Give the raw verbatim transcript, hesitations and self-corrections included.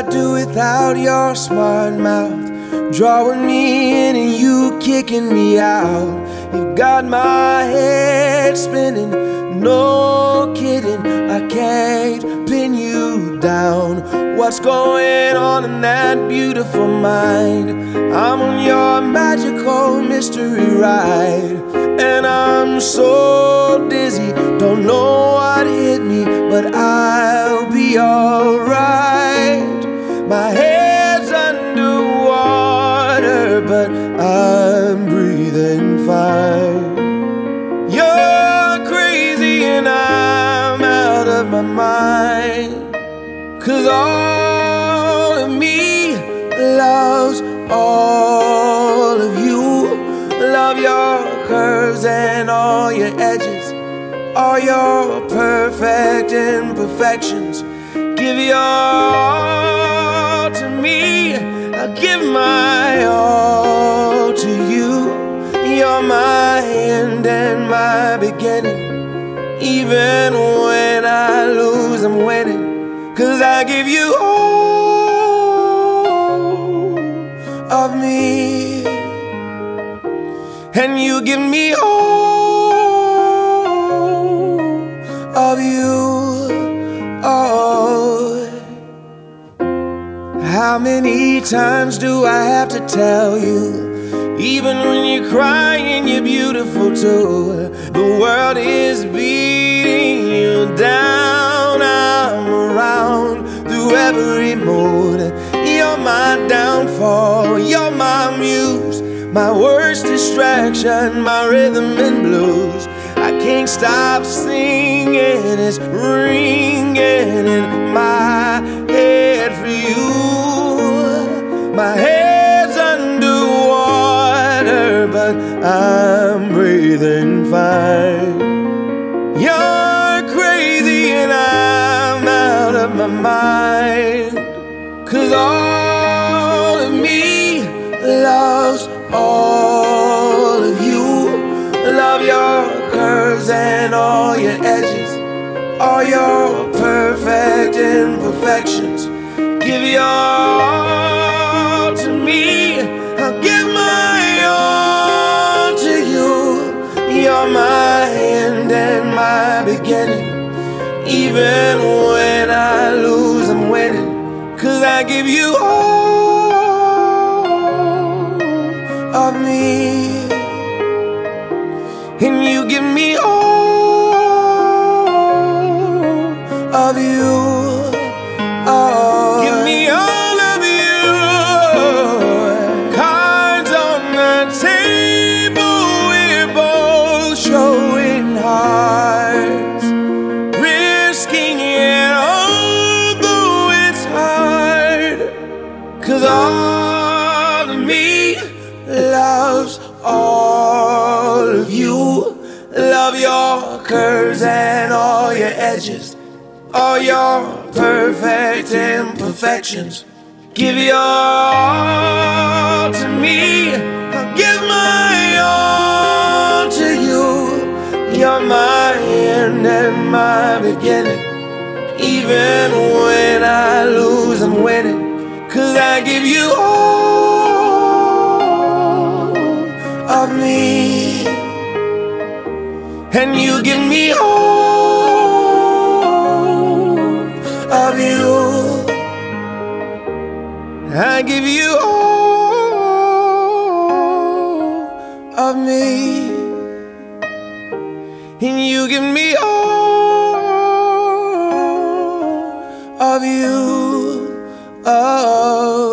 I do without your smart mouth? Drawing me in and you kicking me out. You got my head spinning, no kidding, I can't pin you down. What's going on in that beautiful mind? I'm on your magical mystery ride, and I'm so dizzy, don't know what hit me, but I'll be alright. My head's underwater, but I'm breathing fine. You're crazy and I'm out of my mind, 'cause all of me loves all of you. Love your curves and all your edges, all your perfect imperfections. Give your all to me, I'll give my all to you. You're my end and my beginning. Even when I lose, I'm winning, 'cause I give you all of me, and you give me all of you. Oh, how many times do I have to tell you? Even when you're crying, you're beautiful too. The world is beating you down. I'm around through every mood. You're my downfall, you're my muse, my worst distraction, my rhythm and blues. I can't stop singing, it's ringing in my head for you. My head's underwater, but I'm breathing fine. You're crazy and I'm out of my mind, 'cause all of me loves all of you. Love your curves and all your edges, all your perfect imperfections. Give your all to me, I'll give my all to you. You're my end and my beginning. Even when I lose, I'm winning, 'cause I give you all of me, and you give me all of you. Oh, give me all of you. Cards on the table, we're both showing hearts, risking it although it's hard, 'cause all of me loves all of you. Love your curves and all your edges, all your perfect imperfections. Give your all to me, I'll give my all to you. You're my end and my beginning. Even when I lose, I'm winning, 'cause I give you all of me, and you give me all of you. I give you all of me, and you give me all of you. Oh.